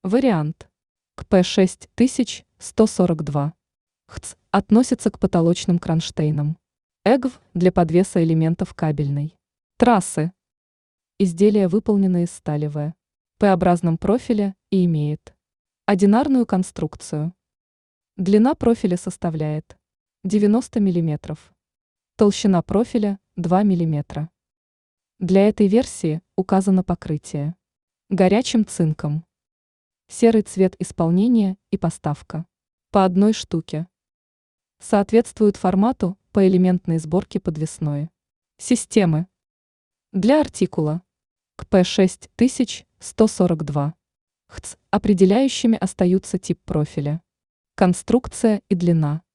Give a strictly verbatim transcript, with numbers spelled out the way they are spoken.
Вариант. К П шесть тысяч сто сорок два. Х Ц относится к потолочным кронштейнам. Э Г В для подвеса элементов кабельной трассы. Изделие выполнено из стали В. П-образном профиля и имеет одинарную конструкцию. Длина профиля составляет девяносто миллиметров. Толщина профиля два миллиметра. Для этой версии указано покрытие горячим цинком. Серый цвет исполнения и поставка по одной штуке. Соответствует формату поэлементной сборки подвесной системы. Для артикула к П шесть тысяч сто сорок два. Х Ц определяющими остаются тип профиля, конструкция и длина.